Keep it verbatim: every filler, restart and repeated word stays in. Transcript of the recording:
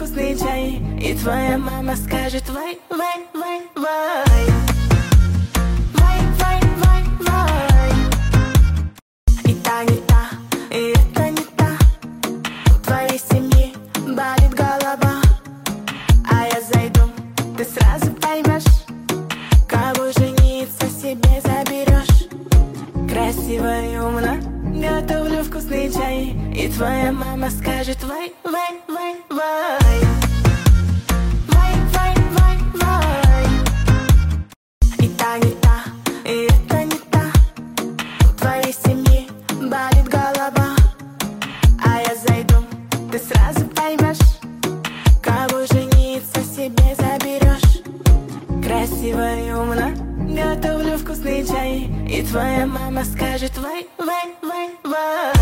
вкусный чай, и твоя мама скажет: вай, вай, вай, вай. Вай, вай, вай, вай. И та не та, и это не та. У твоей семьи болит голова, а я зайду, ты сразу поймешь, кого жениться себе заберешь. Красиво и умно готовлю вкусный чай, и твоя мама скажет: вай, вай, вай, вай. Вай, вай, вай, вай. И та не та, и это не та. У твоей семьи болит голова, а я зайду, ты сразу поймешь, кого жениться себе заберешь. Красиво и умно готовлю вкусный чай, и твоя мама скажет: вай, вай, вай, вай.